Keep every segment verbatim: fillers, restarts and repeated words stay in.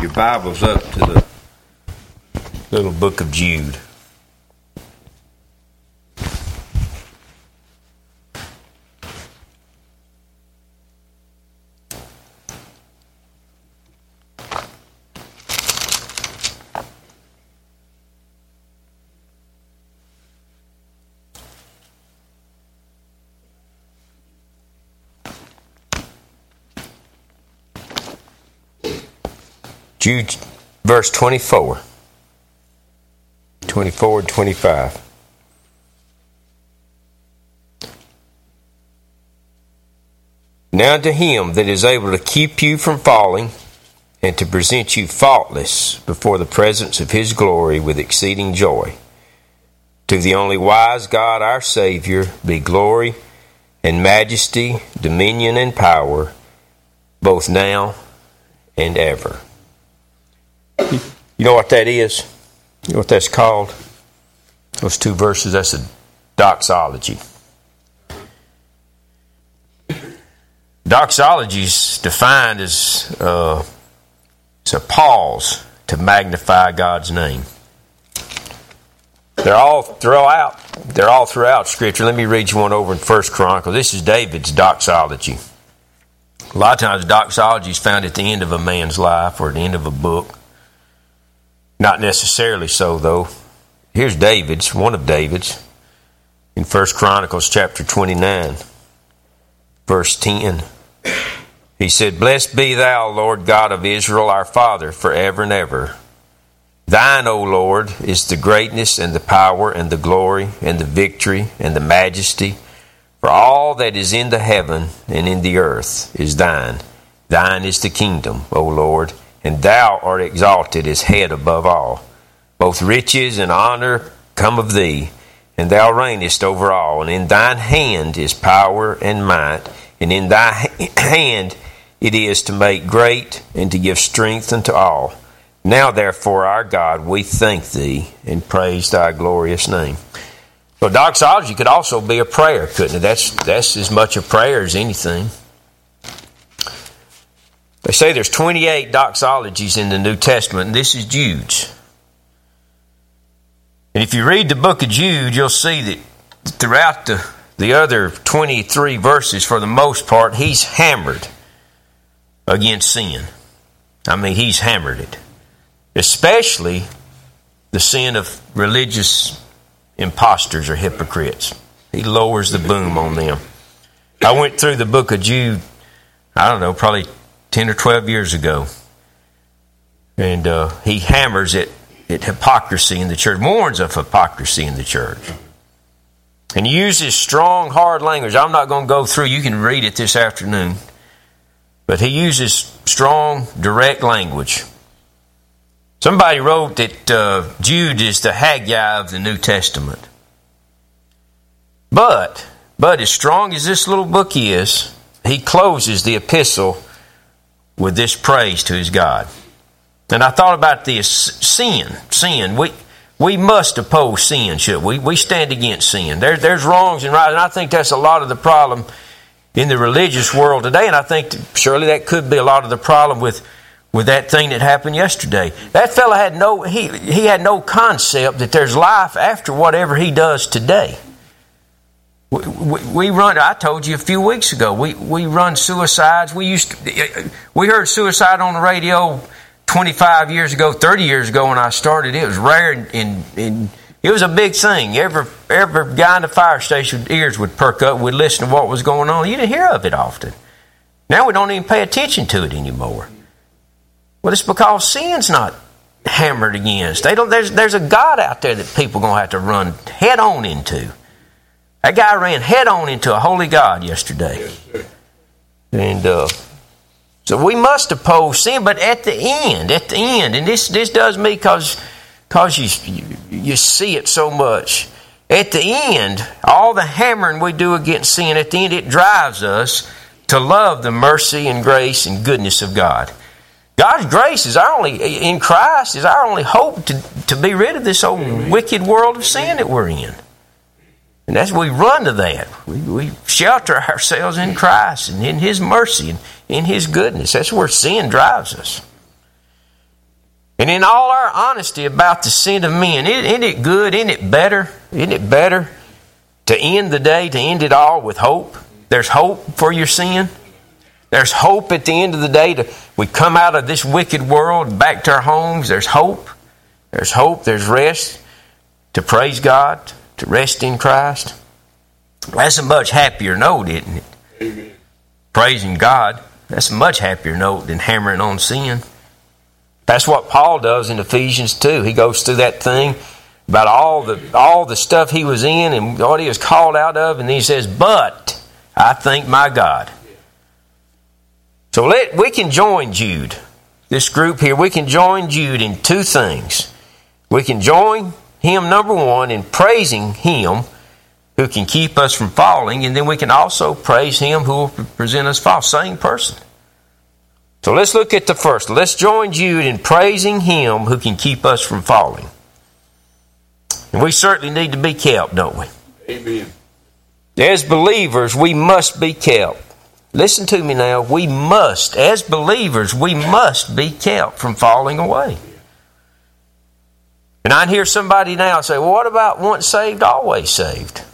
your Bibles up to the little book of Jude. Jude, verse twenty-four. twenty-four and twenty-five. Now to him that is able to keep you from falling, and to present you faultless before the presence of his glory with exceeding joy. To the only wise God our Savior be glory and majesty, dominion and power, both now and ever. You know what that is? You know what that's called? Those two verses, that's a doxology. Doxology is defined as uh, it's a pause to magnify God's name. They're all throughout. They're all throughout Scripture. Let me read you one over in First Chronicles. This is David's doxology. A lot of times, doxology is found at the end of a man's life or at the end of a book. Not necessarily so, though. Here's David's, one of David's, in First Chronicles chapter twenty-nine, verse ten. He said, Blessed be thou, Lord God of Israel, our Father, forever and ever. Thine, O Lord, is the greatness and the power and the glory and the victory and the majesty. For all that is in the heaven and in the earth is thine. Thine is the kingdom, O Lord, and thou art exalted as head above all. Both riches and honor come of thee, and thou reignest over all. And in thine hand is power and might, and in thy hand it is to make great and to give strength unto all. Now therefore, our God, we thank thee and praise thy glorious name. So doxology could also be a prayer, couldn't it? That's, that's as much a prayer as anything. They say there's twenty-eight doxologies in the New Testament, and this is Jude's. And if you read the book of Jude, you'll see that throughout the, the other twenty-three verses, for the most part, he's hammered against sin. I mean, he's hammered it. Especially the sin of religious imposters or hypocrites. He lowers the boom on them. I went through the book of Jude, I don't know, probably ten or twelve years ago. And uh, he hammers at, at hypocrisy in the church, warns of hypocrisy in the church. And he uses strong, hard language. I'm not going to go through, you can read it this afternoon. But he uses strong, direct language. Somebody wrote that uh, Jude is the Haggai of the New Testament. But, but as strong as this little book is, he closes the epistle with this praise to his God. And I thought about this sin. Sin. We we must oppose sin, should we? We stand against sin. There, there's wrongs and rights, and I think that's a lot of the problem in the religious world today. And I think that surely that could be a lot of the problem with, with that thing that happened yesterday. That fella had no he he had no concept that there's life after whatever he does today. We, we, we run. I told you a few weeks ago. We we run suicides. We used to, we heard suicide on the radio twenty-five years ago, thirty years ago when I started. It was rare and, and, and it was a big thing. Every every guy in the fire station ears would perk up. We'd listen to what was going on. You didn't hear of it often. Now we don't even pay attention to it anymore. Well, it's because sin's not hammered against. They don't. There's there's a God out there that people are gonna have to run head on into. That guy ran head on into a holy God yesterday. Yes, and uh, so we must oppose sin, but at the end, at the end, and this this does me because because you, you you see it so much. At the end, all the hammering we do against sin, at the end it drives us to love the mercy and grace and goodness of God. God's grace is our only, in Christ, is our only hope to, to be rid of this old wicked world of sin that we're in. And that's we run to that. We, we shelter ourselves in Christ and in His mercy and in His goodness. That's where sin drives us. And in all our honesty about the sin of men, isn't it good? Isn't it better? Isn't it better to end the day, to end it all with hope? There's hope for your sin. There's hope at the end of the day. To, we come out of this wicked world back to our homes. There's hope. There's hope. There's rest. To praise God. To rest in Christ. That's a much happier note, isn't it? Amen. Praising God. That's a much happier note than hammering on sin. That's what Paul does in Ephesians two. He goes through that thing about all the all the stuff he was in and what he was called out of, and he says, "But I thank my God." So let we can join Jude, this group here. We can join Jude in two things. We can join him, number one, in praising him who can keep us from falling, and then we can also praise him who will present us fall. Same person. So let's look at the first. Let's join Jude in praising him who can keep us from falling. And we certainly need to be kept, don't we? Amen. As believers, we must be kept. Listen to me now. We must, as believers, we must be kept from falling away. And I hear somebody now say, well, what about once saved, always saved?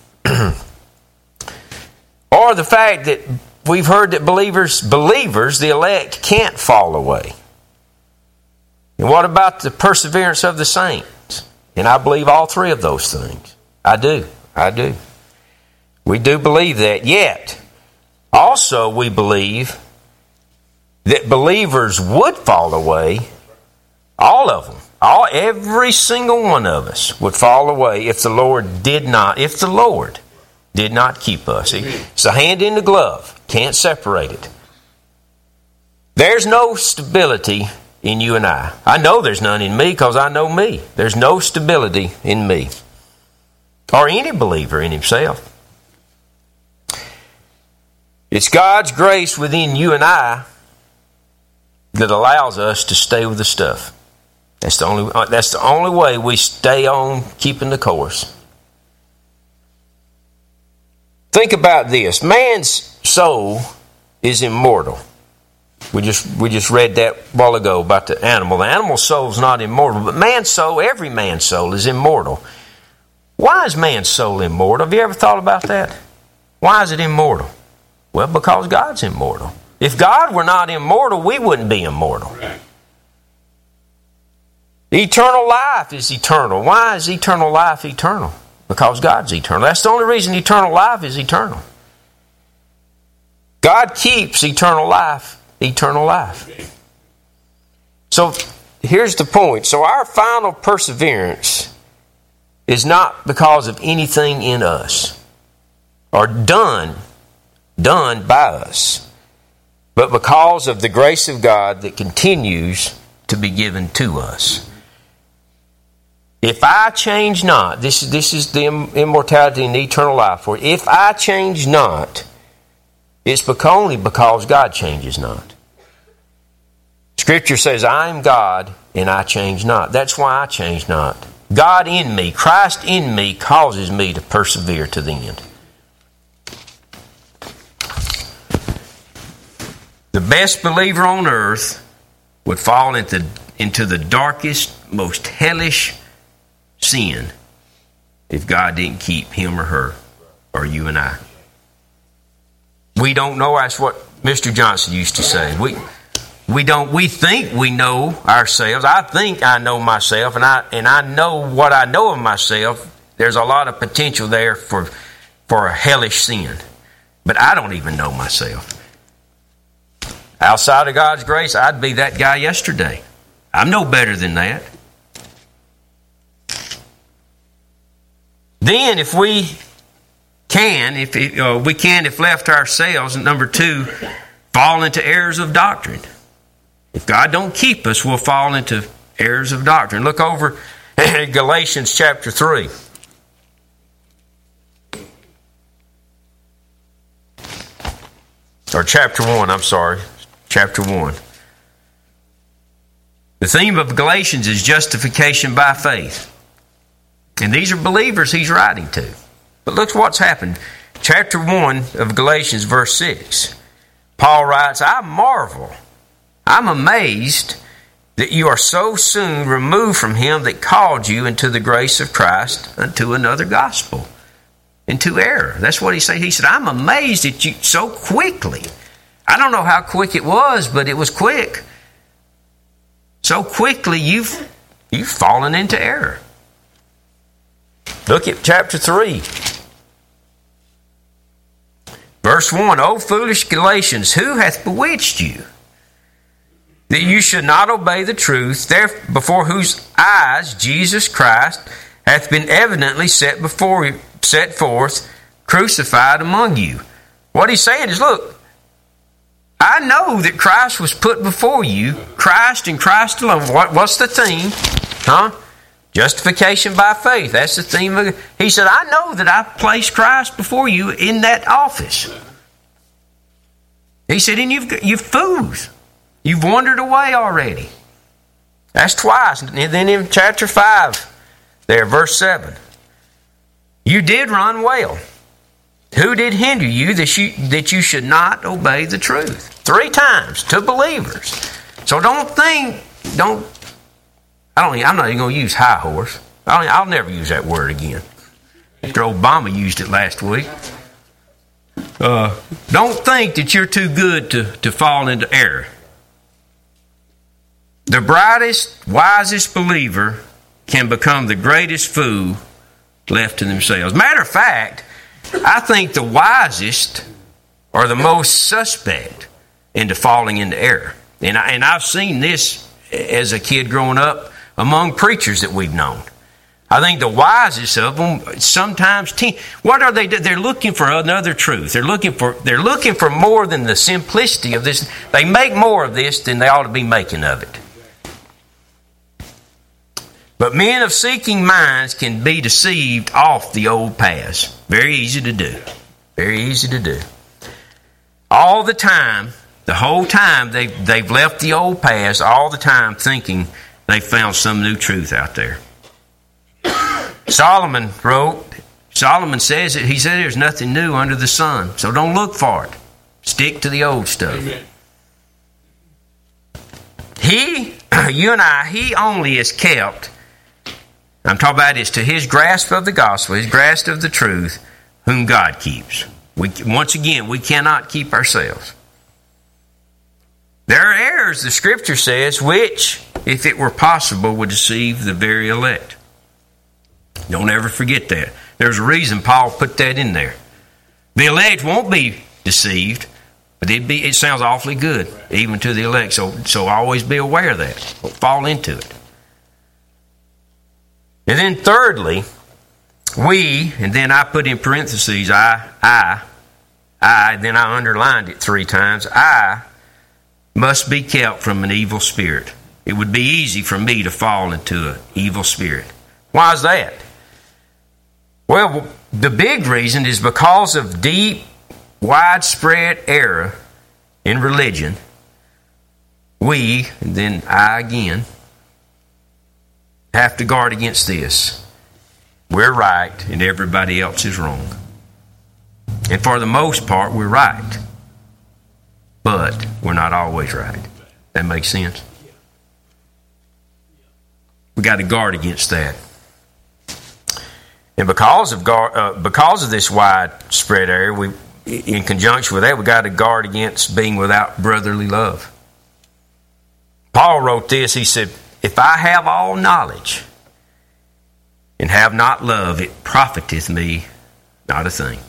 Or the fact that we've heard that believers, believers, the elect, can't fall away. And what about the perseverance of the saints? And I believe all three of those things. I do. I do. We do believe that. Yet, also we believe that believers would fall away. All of them. All, every single one of us would fall away if the Lord did not, if the Lord did not keep us. It's a hand in the glove. Can't separate it. There's no stability in you and I. I know there's none in me because I know me. There's no stability in me. Or any believer in himself. It's God's grace within you and I that allows us to stay with the stuff. That's the only, that's the only way we stay on keeping the course. Think about this. Man's soul is immortal. We just we just read that a while ago about the animal. The animal soul is not immortal, but man's soul, every man's soul is immortal. Why is man's soul immortal? Have you ever thought about that? Why is it immortal? Well, because God's immortal. If God were not immortal, we wouldn't be immortal. Right. Eternal life is eternal. Why is eternal life eternal? Because God's eternal. That's the only reason eternal life is eternal. God keeps eternal life, eternal life. So here's the point. So our final perseverance is not because of anything in us or done, done by us, but because of the grace of God that continues to be given to us. If I change not, this is, this is the immortality and the eternal life for it. If I change not, it's because, only because God changes not. Scripture says, I am God and I change not. That's why I change not. God in me, Christ in me, causes me to persevere to the end. The best believer on earth would fall into, into the darkest, most hellish sin if God didn't keep him or her or you and I. We don't know. That's what Mister Johnson used to say. We we don't we think we know ourselves. I think I know myself, and I and I know what I know of myself. There's a lot of potential there for for a hellish sin. But I don't even know myself. Outside of God's grace, I'd be that guy yesterday. I'm no better than that. Then, if we can, if it, uh, we can, if left to ourselves, and number two, fall into errors of doctrine. If God don't keep us, we'll fall into errors of doctrine. Look over at Galatians chapter three. Or chapter one, I'm sorry. Chapter one. The theme of Galatians is justification by faith. And these are believers he's writing to. But look what's happened. Chapter one of Galatians, verse six. Paul writes, I marvel, I'm amazed that you are so soon removed from him that called you into the grace of Christ unto another gospel, into error. That's what he said. He said, I'm amazed at you so quickly. I don't know how quick it was, but it was quick. So quickly you've, you've fallen into error. Look at chapter three. Verse one, O foolish Galatians, who hath bewitched you, that you should not obey the truth, there before whose eyes Jesus Christ hath been evidently set before you, set forth, crucified among you. What he's saying is, look, I know that Christ was put before you, Christ and Christ alone. What, what's the theme? Huh? Justification by faith. That's the theme of it. He said, I know that I placed Christ before you in that office. He said, and you've, you've fools. You've wandered away already. That's twice. And then in chapter five, there, verse seven. You did run well. Who did hinder you that you that you should not obey the truth? Three times to believers. So don't think, don't, I don't, I'm not even going to use high horse. I don't, I'll never use that word again. After Obama used it last week. Uh, don't think that you're too good to, to fall into error. The brightest, wisest believer can become the greatest fool left to themselves. Matter of fact, I think the wisest are the most suspect into falling into error. And, I, and I've seen this as a kid growing up among preachers that we've known. I think the wisest of them sometimes, te- what are they? They're looking for another truth. They're looking for they're looking for more than the simplicity of this. They make more of this than they ought to be making of it. But men of seeking minds can be deceived off the old paths. Very easy to do. Very easy to do. All the time, the whole time, they've, they've left the old paths, all the time thinking they found some new truth out there. Solomon wrote, Solomon says it, he said there's nothing new under the sun. So don't look for it. Stick to the old stuff. Amen. He, you and I, he only is kept, I'm talking about is to his grasp of the gospel, his grasp of the truth, whom God keeps. We, once again, we cannot keep ourselves. There are errors, the Scripture says, which, if it were possible, would deceive the very elect. Don't ever forget that. There's a reason Paul put that in there. The elect won't be deceived, but it'd be, it sounds awfully good, even to the elect. So, so always be aware of that. Don't fall into it. And then thirdly, we, and then I put in parentheses, I, I, I, then I underlined it three times, I must be kept from an evil spirit. It would be easy for me to fall into an evil spirit. Why is that? Well, the big reason is because of deep, widespread error in religion. We, and then I again, have to guard against this. We're right and everybody else is wrong. And for the most part, we're right. But we're not always right. That makes sense? We got to guard against that. And because of guard, uh, because of this widespread error, we, in conjunction with that, we got to guard against being without brotherly love. Paul wrote this. He said, "If I have all knowledge and have not love, it profiteth me not a thing."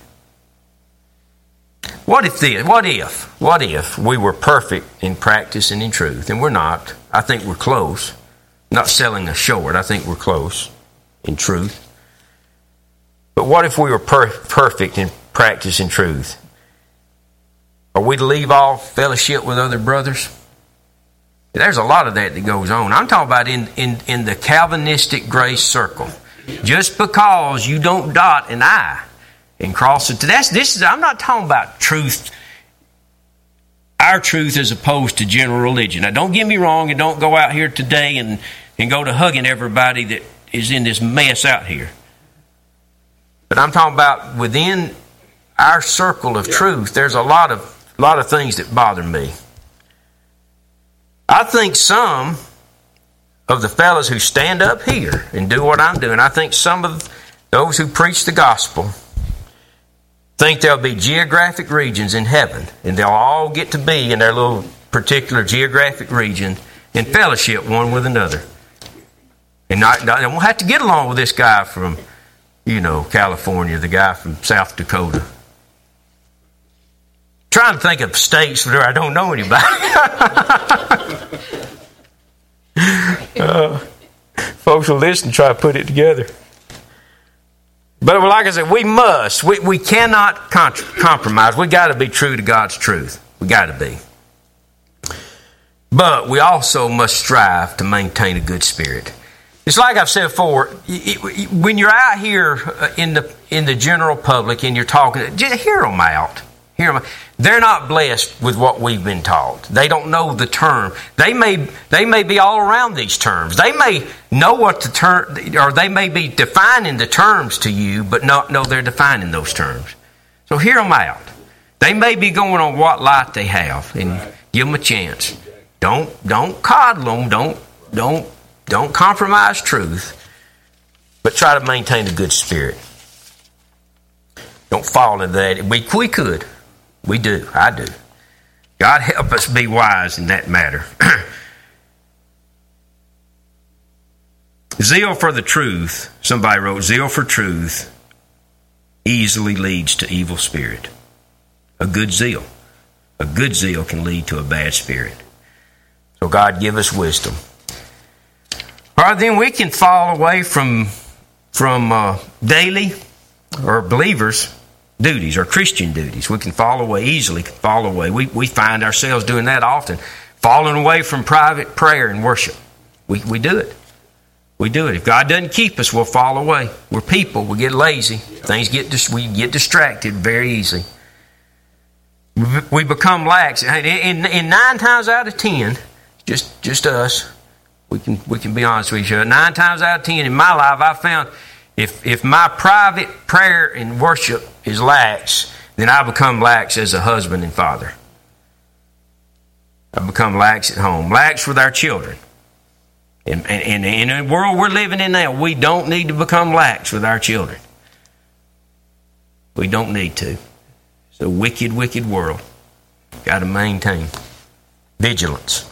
What if this? What if? What if we were perfect in practice and in truth? And we're not. I think we're close. Not selling us short. I think we're close in truth. But what if we were per- perfect in practice and truth? Are we to leave all fellowship with other brothers? There's a lot of that that goes on. I'm talking about in, in, in the Calvinistic grace circle. Just because you don't dot an I and cross it. That's, this is, I'm not talking about truth, our truth as opposed to general religion. Now, don't get me wrong, and don't go out here today and, and go to hugging everybody that is in this mess out here. But I'm talking about within our circle of truth, there's a lot of lot of things that bother me. I think some of the fellows who stand up here and do what I'm doing. I think some of those who preach the gospel think there'll be geographic regions in heaven, and they'll all get to be in their little particular geographic region in fellowship one with another. And not, not, they won't have to get along with this guy from, you know, California, the guy from South Dakota. Trying to think of states where I don't know anybody. uh, folks will listen and try to put it together. But like I said, we must. We, we cannot contra- compromise. We got to be true to God's truth. We got to be. But we also must strive to maintain a good spirit. It's like I've said before, when you're out here in the in the general public and you're talking, just hear them out. Hear them out. They're not blessed with what we've been taught. They don't know the term. They may they may be all around these terms. They may know what the term, or they may be defining the terms to you, but not know they're defining those terms. So hear them out. They may be going on what light they have, and give them a chance. Don't don't coddle them. Don't don't don't compromise truth, but try to maintain a good spirit. Don't fall into that. We we could. We do. I do. God help us be wise in that matter. Zeal for the truth, somebody wrote, zeal for truth easily leads to evil spirit. A good zeal. A good zeal can lead to a bad spirit. So God give us wisdom. All right, then we can fall away from, from uh, daily or believers' duties or Christian duties. We can fall away easily, can fall away. We we find ourselves doing that often. Falling away from private prayer and worship. We we do it. We do it. If God doesn't keep us, we'll fall away. We're people. We get lazy. Things get dis- we get distracted very easily. We become lax. In, in nine times out of ten, just just us, we can we can be honest with each other. Nine times out of ten in my life, I found If if my private prayer and worship is lax, then I become lax as a husband and father. I become lax at home, lax with our children. And, and, and in the world we're living in now, we don't need to become lax with our children. We don't need to. It's a wicked, wicked world. Got to maintain vigilance.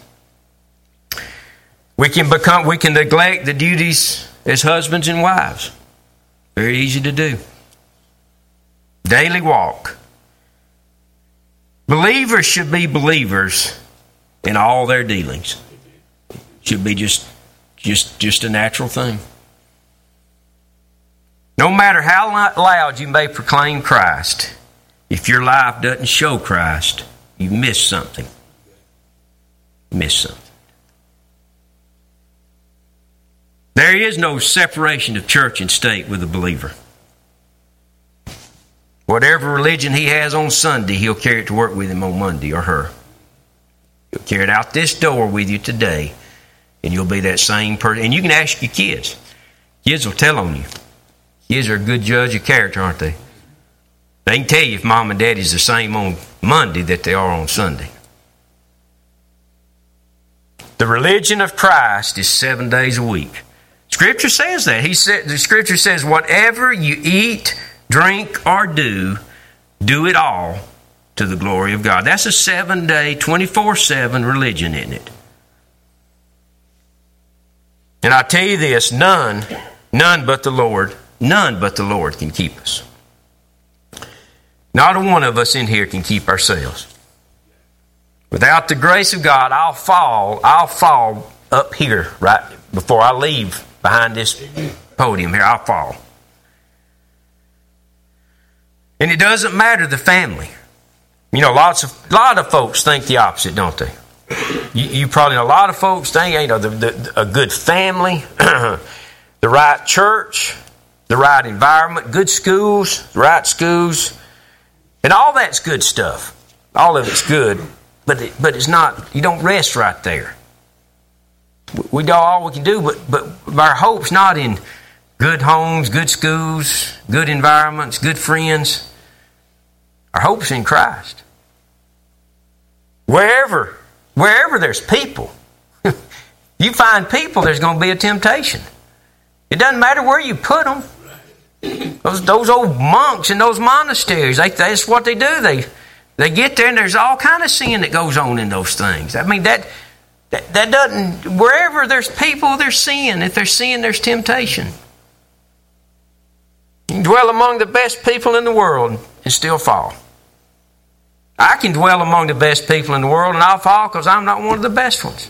We can become. We can neglect the duties as husbands and wives. Very easy to do. Daily walk. Believers should be believers in all their dealings. Should be just, just, just a natural thing. No matter how loud you may proclaim Christ, if your life doesn't show Christ, you miss something. You miss something. There is no separation of church and state with a believer. Whatever religion he has on Sunday, he'll carry it to work with him on Monday, or her. He'll carry it out this door with you today, and you'll be that same person. And you can ask your kids. Kids will tell on you. Kids are a good judge of character, aren't they? They can tell you if mom and daddy's the same on Monday that they are on Sunday. The religion of Christ is seven days a week. Scripture says that. He said, the Scripture says, whatever you eat, drink, or do, do it all to the glory of God. That's a seven-day, twenty-four seven religion, isn't it? And I tell you this, none, none but the Lord, none but the Lord can keep us. Not a one of us in here can keep ourselves. Without the grace of God, I'll fall, I'll fall up here right before I leave behind this podium here. I'll fall. And it doesn't matter the family. You know, lots of lot of folks think the opposite, don't they? You, you probably know a lot of folks think, you know, the, the, a good family, the right church, the right environment, good schools, the right schools, and all that's good stuff. All of it's good, but it, but it's not. You don't rest right there. We do all we can do, but but our hope's not in good homes, good schools, good environments, good friends. Our hope's in Christ. Wherever, wherever there's people, You find people, there's going to be a temptation. It doesn't matter where you put them. Those, those old monks in those monasteries, they, that's what they do. They they get there and there's all kind of sin that goes on in those things. I mean, that, that, that doesn't... Wherever there's people, there's sin. If there's sin, there's temptation. You can dwell among the best people in the world and still fall. I can dwell among the best people in the world and I'll fall because I'm not one of the best ones.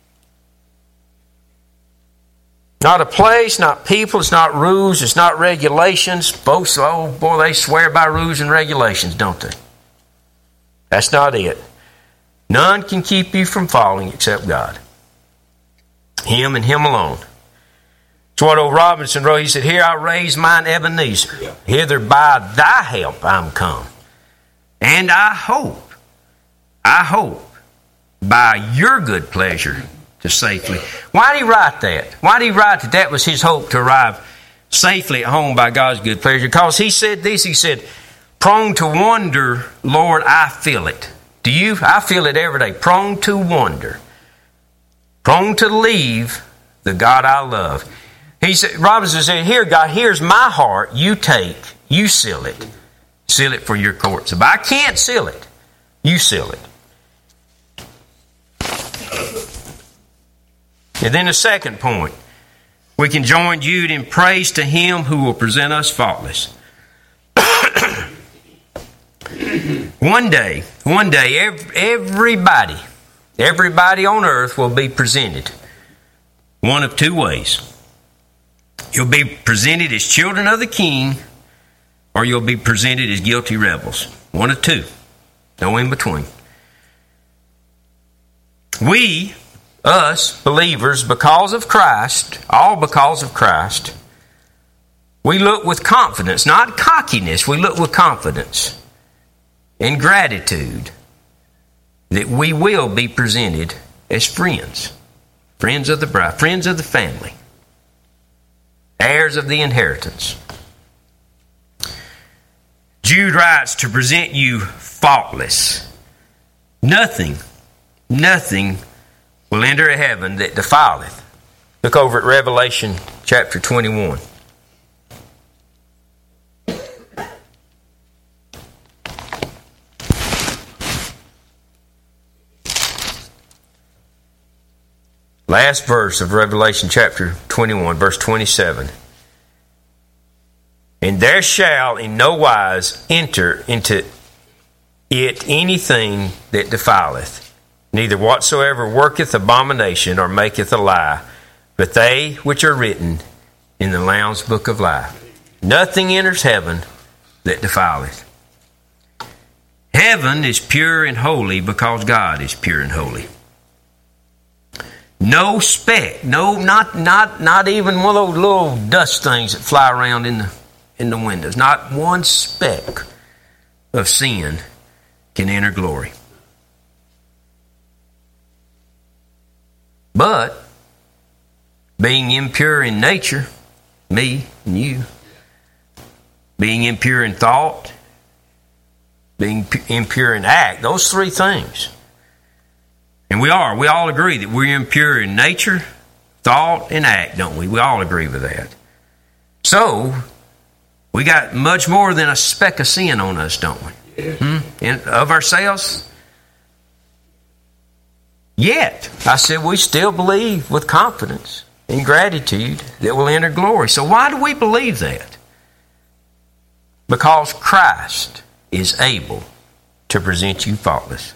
Not a place, not people, it's not rules, it's not regulations. Folks, oh boy, they swear by rules and regulations, don't they? That's not it. None can keep you from falling except God. Him and Him alone. It's what old Robinson wrote. He said, "Here I raise mine Ebenezer. Hither by thy help I'm come. And I hope, I hope, by your good pleasure to safely." Why did he write that? Why did he write that that was his hope to arrive safely at home by God's good pleasure? Because he said this, he said, "Prone to wonder, Lord, I feel it." Do you? I feel it every day. Prone to wonder. Prone to leave the God I love. He said, Robinson said, "Here, God, here's my heart. You take, you seal it. Seal it for your courts. If I can't seal it, you seal it." And then the second point, we can join Jude in praise to Him who will present us faultless. One day, one day, everybody, everybody on earth will be presented one of two ways. You'll be presented as children of the King, or you'll be presented as guilty rebels. One of two. No in between. We, us, believers, because of Christ, all because of Christ, we look with confidence, not cockiness, we look with confidence and gratitude that we will be presented as friends. Friends of the bride, friends of the family, heirs of the inheritance. Jude writes to present you faultless. Nothing, nothing will enter heaven that defileth. Look over at Revelation chapter twenty-one. Last verse of Revelation chapter twenty-one, verse twenty-seven. "And there shall in no wise enter into it anything that defileth, neither whatsoever worketh abomination or maketh a lie, but they which are written in the Lamb's book of life." Nothing enters heaven that defileth. Heaven is pure and holy because God is pure and holy. No speck, no, not not not even one of those little dust things that fly around in the in the windows. Not one speck of sin can enter glory. But being impure in nature, me and you, being impure in thought, being impure in act, those three things. And we are. We all agree that we're impure in nature, thought, and act, don't we? We all agree with that. So, we got much more than a speck of sin on us, don't we? Hmm? In, of ourselves? Yet, I said we still believe with confidence and gratitude that we'll enter glory. So why do we believe that? Because Christ is able to present you faultless.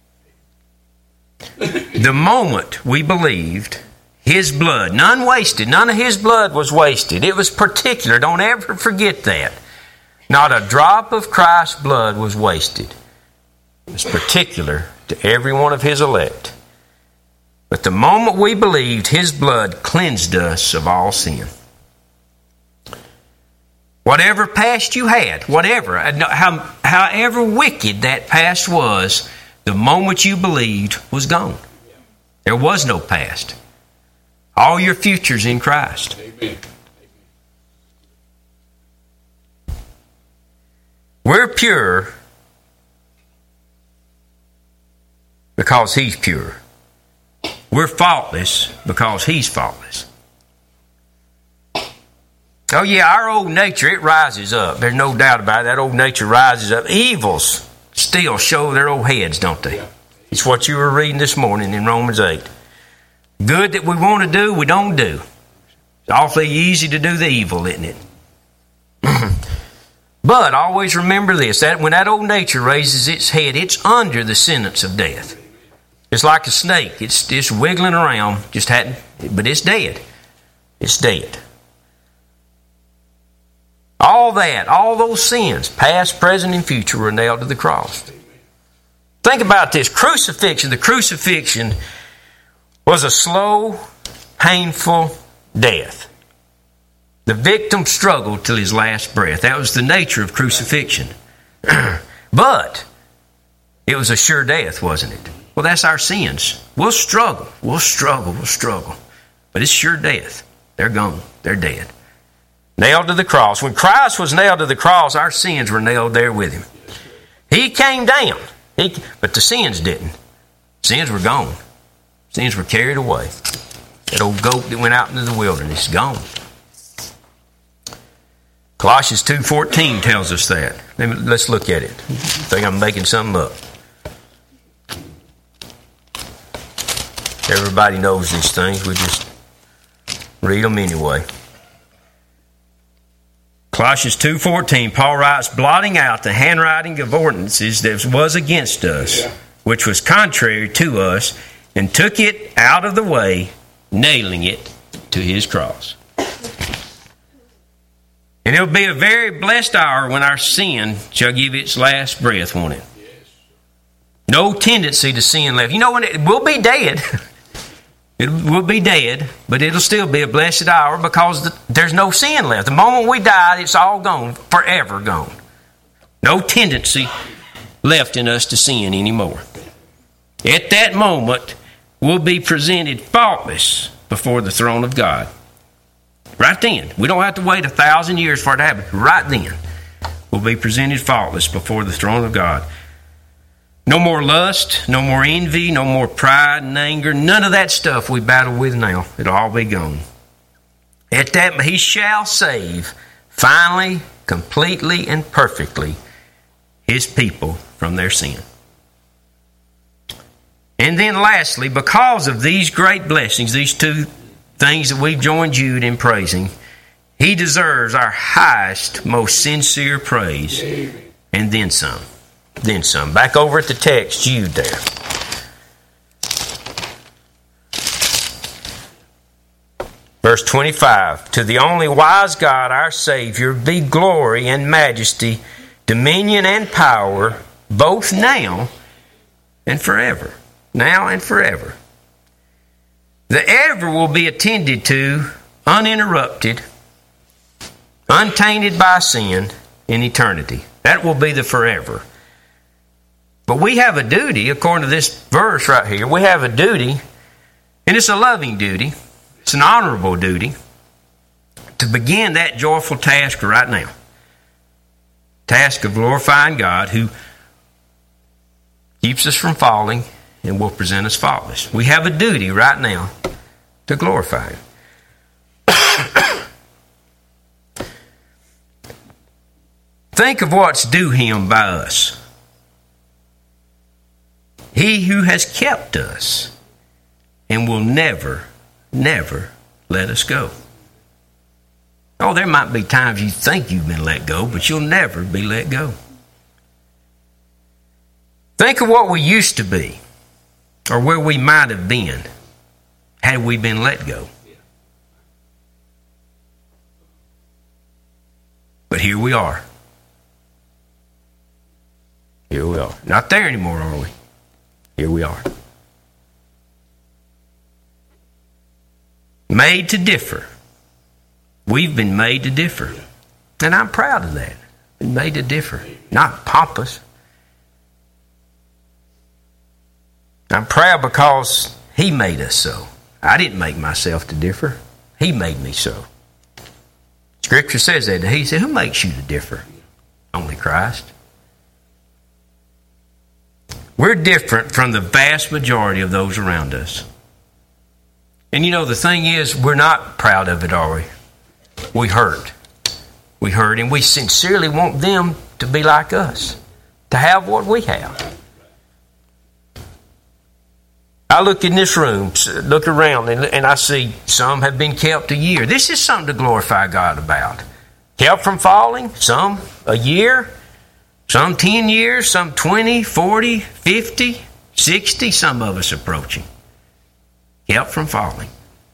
The moment we believed, His blood, none wasted, none of His blood was wasted. It was particular. Don't ever forget that. Not a drop of Christ's blood was wasted. It was particular to every one of His elect. But the moment we believed, His blood cleansed us of all sin. Whatever past you had, whatever, how, however wicked that past was, the moment you believed was gone. There was no past. All your future's in Christ. Amen. We're pure because He's pure. We're faultless because He's faultless. Oh yeah, our old nature, it rises up. There's no doubt about it. That old nature rises up. Evils still show their old heads, don't they? It's what you were reading this morning in Romans eight. Good that we want to do, we don't do. It's awfully easy to do the evil, isn't it? But always remember this, that when that old nature raises its head, it's under the sentence of death. It's like a snake. It's just wiggling around, just hadn't, but it's dead. It's dead. All that, all those sins, past, present, and future, were nailed to the cross. Think about this. Crucifixion, the crucifixion was a slow, painful death. The victim struggled till his last breath. That was the nature of crucifixion. But it was a sure death, wasn't it? Well, that's our sins. We'll struggle. We'll struggle. We'll struggle. But it's sure death. They're gone. They're dead. Nailed to the cross. When Christ was nailed to the cross, our sins were nailed there with Him. He came down. He, but the sins didn't. Sins were gone. Sins were carried away. That old goat that went out into the wilderness is gone. Colossians two fourteen tells us that. Let's look at it. I think I'm making something up. Everybody knows these things. We just read them anyway. Colossians two fourteen, Paul writes, blotting out the handwriting of ordinances that was against us, which was contrary to us, and took it out of the way, nailing it to His cross. And it will be a very blessed hour when our sin shall give its last breath, won't it? No tendency to sin left. You know, when it will be dead. It will be dead, but it'll still be a blessed hour because the, there's no sin left. The moment we die, it's all gone, forever gone. No tendency left in us to sin anymore. At that moment, we'll be presented faultless before the throne of God. Right then. We don't have to wait a thousand years for it to happen. Right then, we'll be presented faultless before the throne of God. No more lust, no more envy, no more pride and anger. None of that stuff we battle with now. It'll all be gone. At that, He shall save, finally, completely, and perfectly, His people from their sin. And then lastly, because of these great blessings, these two things that we've joined Jude in praising, He deserves our highest, most sincere praise, and then some. Then some. Back over at the text, Jude there. Verse twenty-five, to the only wise God, our Savior, be glory and majesty, dominion and power, both now and forever. Now and forever. The ever will be attended to, uninterrupted, untainted by sin in eternity. That will be the forever. But we have a duty, according to this verse right here, we have a duty, and it's a loving duty, it's an honorable duty, to begin that joyful task right now. Task of glorifying God, who keeps us from falling and will present us faultless. We have a duty right now to glorify Him. Think of what's due Him by us. He who has kept us and will never, never let us go. Oh, there might be times you think you've been let go, but you'll never be let go. Think of what we used to be, or where we might have been, had we been let go. But here we are. Here we are. Not there anymore, are we? Here we are. Made to differ. We've been made to differ. And I'm proud of that. Been made to differ. Not pompous. I'm proud because He made us so. I didn't make myself to differ. He made me so. Scripture says that. He said, who makes you to differ? Only Christ. We're different from the vast majority of those around us. And you know, the thing is, we're not proud of it, are we? We hurt. We hurt, and we sincerely want them to be like us, to have what we have. I look in this room, look around, and, and I see some have been kept a year. This is something to glorify God about. Kept from falling, some a year, some ten years, some twenty, forty, fifty, sixty, some of us approaching. Kept from falling.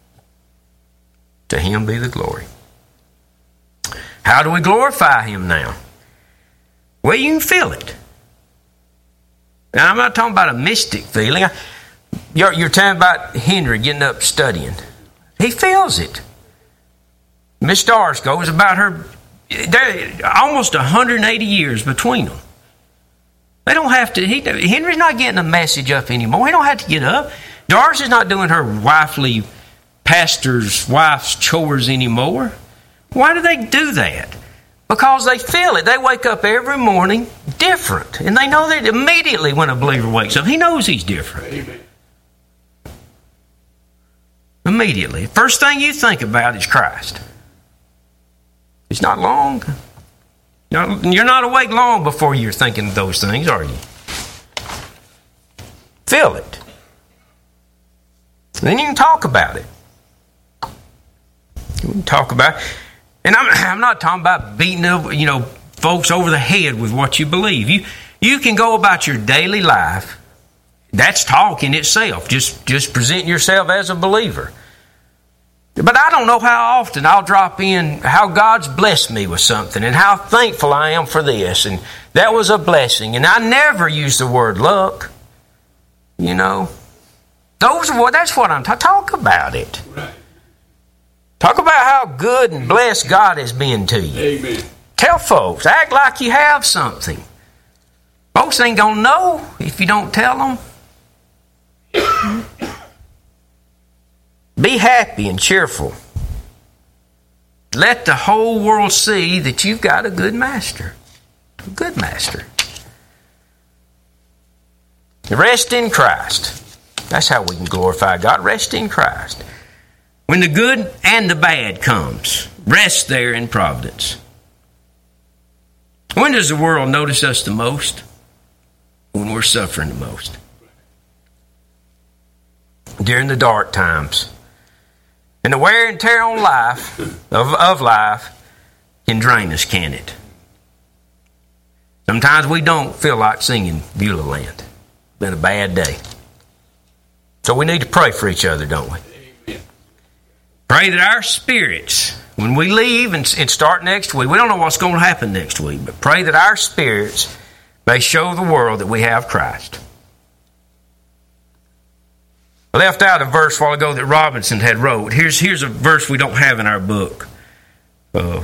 To Him be the glory. How do we glorify Him now? Well, you can feel it. Now, I'm not talking about a mystic feeling. You're, you're talking about Henry getting up studying. He feels it. Miss Stars goes about her, almost one hundred eighty years between them. They don't have to, he, Henry's not getting a message up anymore. He don't have to get up. Doris is not doing her wifely pastor's wife's chores anymore. Why do they do that? Because they feel it. They wake up every morning different. And they know that immediately when a believer wakes up, he knows he's different. Amen. Immediately. First thing you think about is Christ. It's not long. You're not awake long before you're thinking those things, are you? Feel it. Then you can talk about it. You can talk about it. And I'm, I'm not talking about beating up, you know, folks over the head with what you believe. You you can go about your daily life. That's talk in itself. Just just presenting yourself as a believer. But I don't know how often I'll drop in how God's blessed me with something and how thankful I am for this. And that was a blessing. And I never use the word luck. You know. Those are what that's what I'm talking. Talk about it. Right. Talk about how good and blessed God has been to you. Amen. Tell folks. Act like you have something. Folks ain't going to know if you don't tell them. Be happy and cheerful. Let the whole world see that you've got a good master. A good master. Rest in Christ. That's how we can glorify God. Rest in Christ. When the good and the bad comes, rest there in providence. When does the world notice us the most? When we're suffering the most. During the dark times. And the wear and tear on life, of, of life, can drain us, can it? Sometimes we don't feel like singing Beulah Land. It's been a bad day. So we need to pray for each other, don't we? Amen. Pray that our spirits, when we leave and, and start next week, we don't know what's going to happen next week, but pray that our spirits may show the world that we have Christ. I left out a verse a while ago that Robinson had wrote. Here's, here's a verse we don't have in our book. Uh,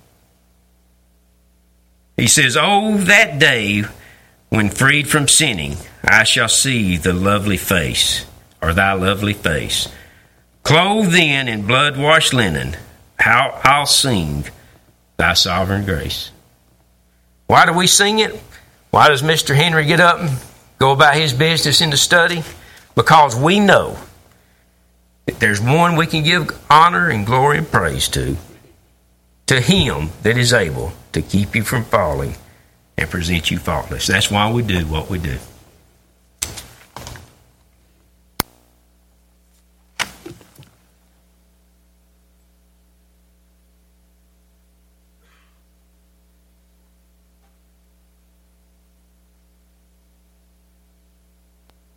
he says, "Oh, that day when freed from sinning, I shall see the lovely face, or thy lovely face. Clothed then in blood-washed linen, how I'll sing thy sovereign grace." Why do we sing it? Why does Mister Henry get up and go about his business in the study? Because we know that there's one we can give honor and glory and praise to. To Him that is able to keep you from falling and present you faultless. That's why we do what we do.